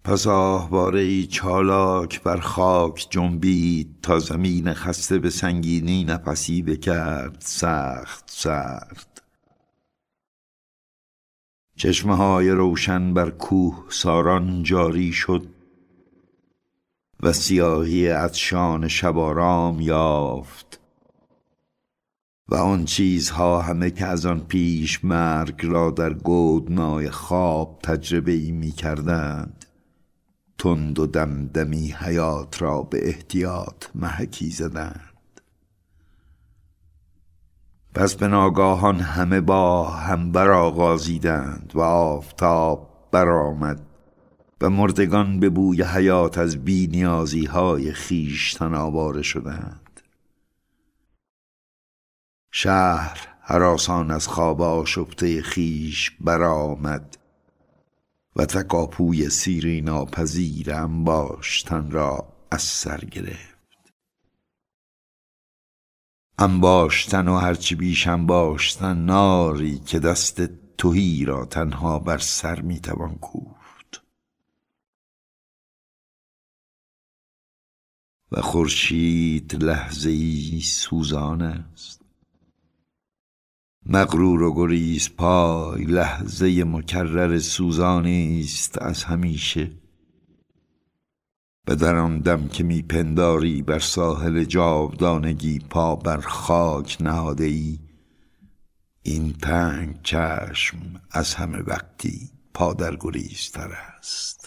پس آهواره‌ای چالاک بر خاک جنبید، تا زمین خسته به سنگینی نفسی بکرد سخت سرد. چشمه‌های روشن بر کوه ساران جاری شد و سیاهی عطشان شب‌آرام یافت و آن چیزها همه که از آن پیش مرگ را در گودنای خواب تجربه‌ای می‌کردند، تند و دمدمی حیات را به احتیاط محکی زدند. پس به ناگاهان همه با هم برآغازیدند و آفتاب برآمد و مردگان به بوی حیات از بی‌نیازی‌های خویشتن آواره شدند. شهر هراسان از خواب آشفته خویش برآمد و تکاپوی سیری ناپذیر انباشتن را از سر گرفت. انباشتن و هرچی بیش انباشتن، ناری که دست تهی را تنها بر سر میتوان کوفت. و خورشید لحظه‌ای سوزان است، مغرور و گریز پای لحظه مکرر سوزانی است از همیشه. و در آن دم که میپنداری بر ساحل جاودانگی پا بر خاک نهاده ای، این تنگ چشم از همه وقتی پا در گریزتر است.